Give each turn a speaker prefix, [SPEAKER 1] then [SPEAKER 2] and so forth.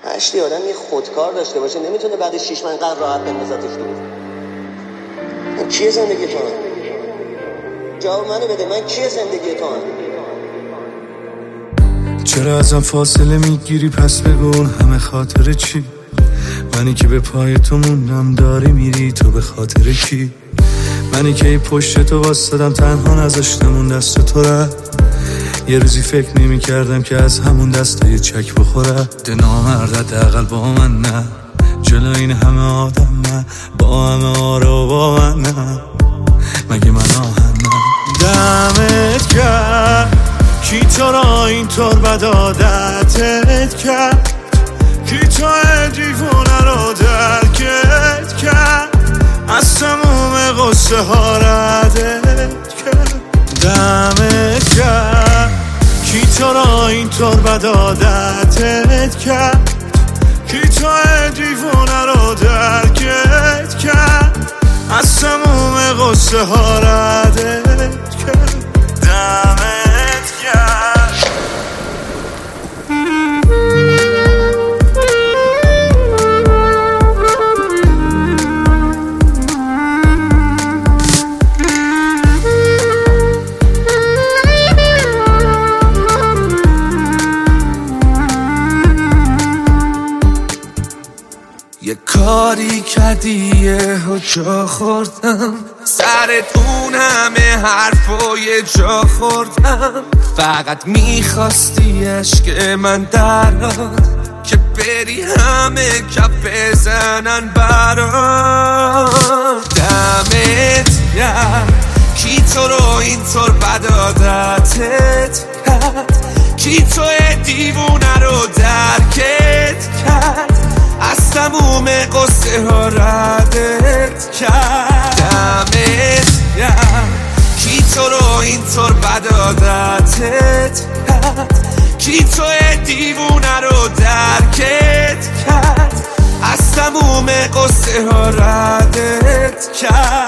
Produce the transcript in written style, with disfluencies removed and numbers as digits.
[SPEAKER 1] هشتی آدم یه خودکار داشته باشه نمیتونه بعد 6 ماه اینقدر راحت بندازتش دور. من کیه زندگی تو هم؟ جواب منو بده، من کیه زندگی تو هم؟
[SPEAKER 2] چرا ازم فاصله میگیری پس بگو اون همه خاطر چی؟ منی که به پای تو موندم داری میری تو به خاطر کی؟ منی که ای پشت تو واسدم تنها نذاشتم اون دست تو رفت. یه روزی فکر نمی کردم که از همون دستا یه چک بخوره. ده نامرد حداقل با من نه، جلو این همه آدم نه، با همه آرا با من نه، مگه من آهنم؟ دمت کرد کی تو را اینطور بد عادتت کرد، کی تو دیوونه رو درکت کرد، از تموم قصه ها ردت کرد. دمت کرد کی تو را اینطور بد عادتت کرد، کی تو دیوونه رو درکت کرد، از تموم قصه ها ردت کرد. دمت کرد. یه کاری کردی یه جا خوردم، سرت اون همه حرفای جا خوردم، فقط میخواستی عشق من دراد که بری همه کف بزنن برات. دمت گرم کی تو رو اینطور بد عادتت کرد، کی تو دیوونه رو درکت کرد، از تموم قصه ها ردت کرد. دمت گرم کی تو رو اینطور بد عادتت کرد، کی تو دیوونه رو درکت کرد، از تموم قصه ها ردت کرد.